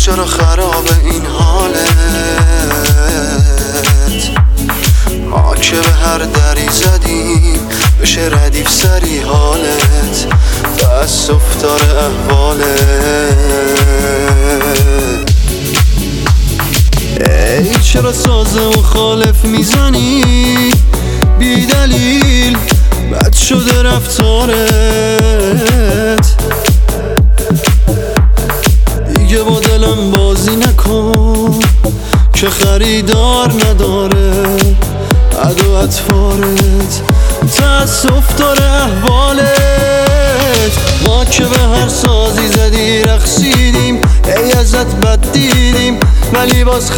چرا خراب این حالت؟ ما که به هر دری زدیم بشه ردیف سری حالت، تأسف داره احوالت. ای چرا ساز مخالف میزنی بی دلیل؟ بد شده رفتارت، دیگه با دلم بازی نکن که خریدار نداره عد و اطفارت، تأسف داره احوالت. ما که به هر سازی زدی رقصیدیم، ای ازت بد دیدیم ولی باز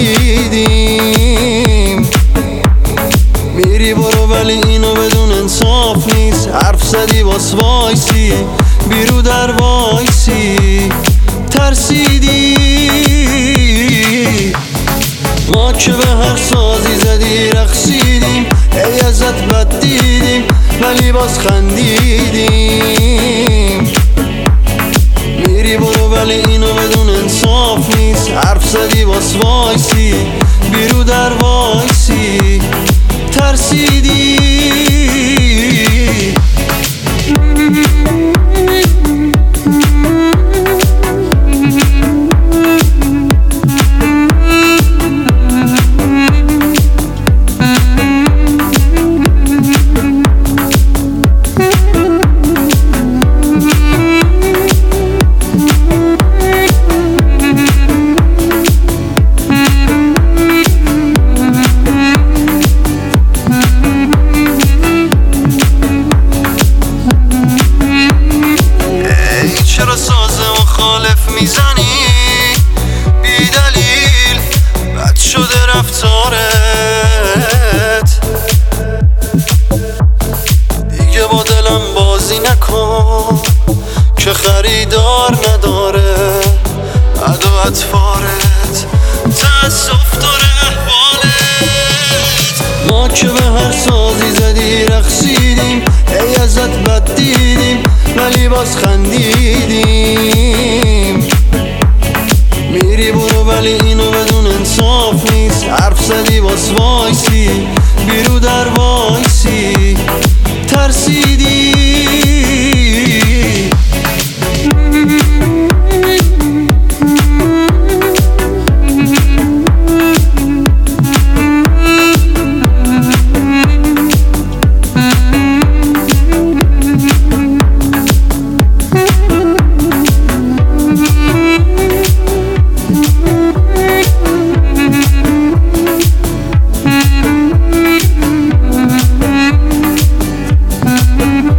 خندیدیم. میری برو ولی اینو بدون انصاف نیست، حرف زدی باز وایسی بیرو در وایسی ترسیدی. ما که به هر سازی زدی رقصیدیم، ای ازت بد دیدیم ولی باز خندیدیم. میری برو ولی اینو بدون انصاف نیست، حرف زدی باز وایسی بیرو در وایسی ترسیدی. چرا ساز مخالف میزنی بی دلیل؟ بد شده رفتارت، دیگه با دلم بازی نکن که خریدار نداره عد و اطفارت، تأسف داره احوالت. ما که به هر سازی زدی رقصیدیم، ای ازت بد دیدیم ولی باز خندیدیم. میری برو ولی اینو بدون انصاف نیست، حرف زدی باز وایسی بیرو در وایسی ترسیدی.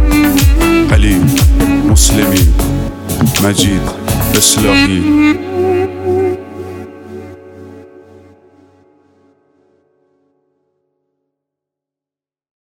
مسلمی، مجید، اصلاحی